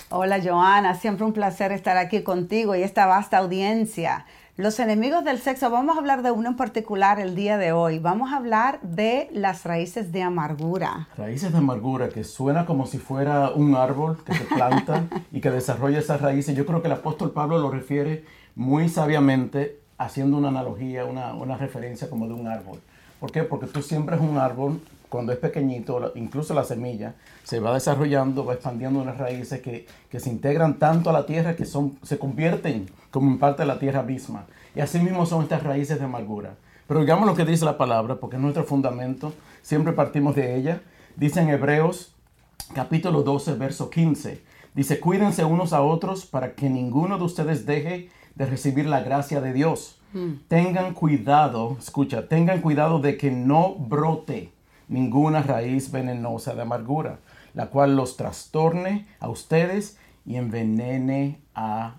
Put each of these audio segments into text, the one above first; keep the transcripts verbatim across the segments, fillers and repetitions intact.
Hola Joana, siempre un placer estar aquí contigo y esta vasta audiencia. Los enemigos del sexo, vamos a hablar de uno en particular el día de hoy. Vamos a hablar de las raíces de amargura. Raíces de amargura, que suena como si fuera un árbol que se planta y que desarrolla esas raíces. Yo creo que el apóstol Pablo lo refiere muy sabiamente, haciendo una analogía, una, una referencia como de un árbol. ¿Por qué? Porque tú siembras un árbol cuando es pequeñito, incluso la semilla, se va desarrollando, va expandiendo unas raíces que, que se integran tanto a la tierra que son, se convierten como en parte de la tierra misma. Y así mismo son estas raíces de amargura. Pero digamos lo que dice la palabra, porque es nuestro fundamento, siempre partimos de ella. Dice en Hebreos capítulo doce, verso quince, dice, cuídense unos a otros para que ninguno de ustedes deje de recibir la gracia de Dios. Mm. Tengan cuidado, escucha, tengan cuidado de que no brote ninguna raíz venenosa de amargura, la cual los trastorne a ustedes y envenene a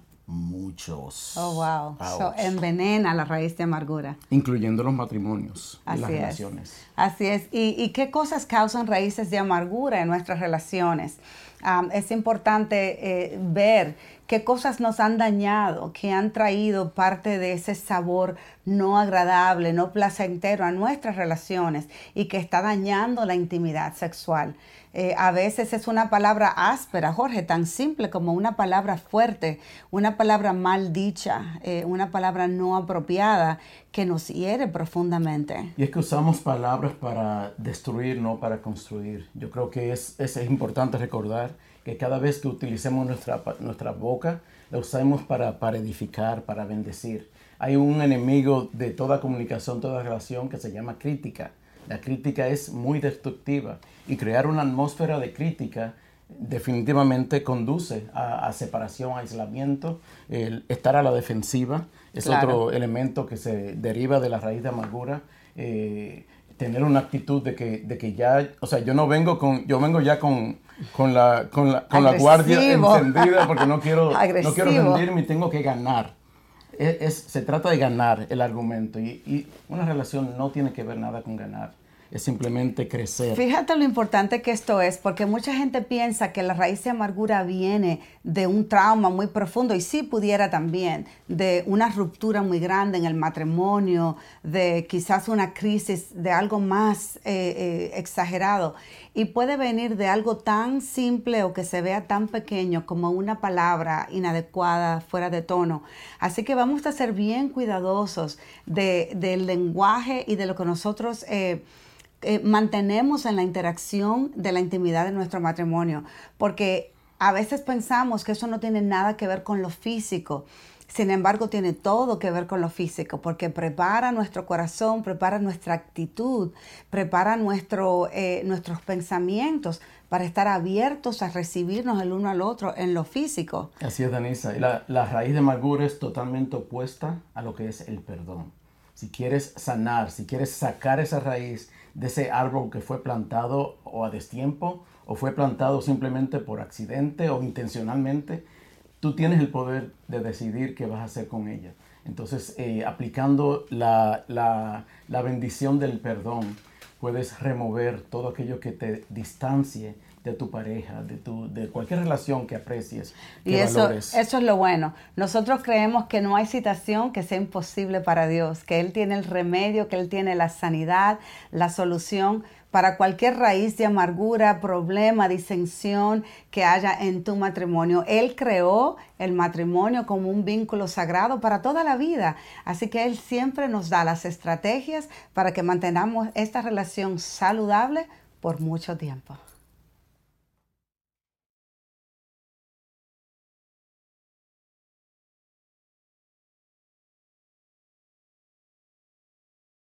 muchos. Oh, wow. So, envenena la raíz de amargura. Incluyendo los matrimonios y Así las es. relaciones. Así es. ¿Y, y qué cosas causan raíces de amargura en nuestras relaciones? Um, es importante eh, ver qué cosas nos han dañado, que han traído parte de ese sabor no agradable, no placentero a nuestras relaciones y que está dañando la intimidad sexual. Eh, a veces es una palabra áspera, Jorge, tan simple como una palabra fuerte, una palabra mal dicha, eh, una palabra no apropiada que nos hiere profundamente. Y es que usamos palabras para destruir, no para construir. Yo creo que es, es, es importante recordar que cada vez que utilicemos nuestra, nuestra boca, la usamos para, para edificar, para bendecir. Hay un enemigo de toda comunicación, toda relación que se llama crítica. La crítica es muy destructiva y crear una atmósfera de crítica definitivamente conduce a, a separación, a aislamiento, el estar a la defensiva. Es claro. Otro elemento que se deriva de la raíz de amargura. Eh, tener una actitud de que, de que ya, o sea, yo no vengo con, yo vengo ya con, con, la, con, la, con la guardia encendida porque no quiero, no quiero rendirme y tengo que ganar. Es, es, se trata de ganar el argumento y, y una relación no tiene que ver nada con ganar. Es simplemente crecer. Fíjate lo importante que esto es, porque mucha gente piensa que la raíz de amargura viene de un trauma muy profundo, y sí pudiera también, de una ruptura muy grande en el matrimonio, de quizás una crisis, de algo más eh, eh, exagerado. Y puede venir de algo tan simple o que se vea tan pequeño como una palabra inadecuada, fuera de tono. Así que vamos a ser bien cuidadosos de, del lenguaje y de lo que nosotros eh, eh, mantenemos en la interacción de la intimidad de nuestro matrimonio. Porque a veces pensamos que eso no tiene nada que ver con lo físico. Sin embargo, tiene todo que ver con lo físico, porque prepara nuestro corazón, prepara nuestra actitud, prepara nuestro, eh, nuestros pensamientos para estar abiertos a recibirnos el uno al otro en lo físico. Así es, Danisa. Y la, la raíz de amargura es totalmente opuesta a lo que es el perdón. Si quieres sanar, si quieres sacar esa raíz de ese árbol que fue plantado o a destiempo, o fue plantado simplemente por accidente o intencionalmente, tú tienes el poder de decidir qué vas a hacer con ella. Entonces, eh, aplicando la, la, la bendición del perdón, puedes remover todo aquello que te distancie de tu pareja, de, tu, de cualquier relación que aprecies, que y eso, valores. Eso es lo bueno. Nosotros creemos que no hay situación que sea imposible para Dios, que Él tiene el remedio, que Él tiene la sanidad, la solución para cualquier raíz de amargura, problema, disensión que haya en tu matrimonio. Él creó el matrimonio como un vínculo sagrado para toda la vida. Así que Él siempre nos da las estrategias para que mantengamos esta relación saludable por mucho tiempo.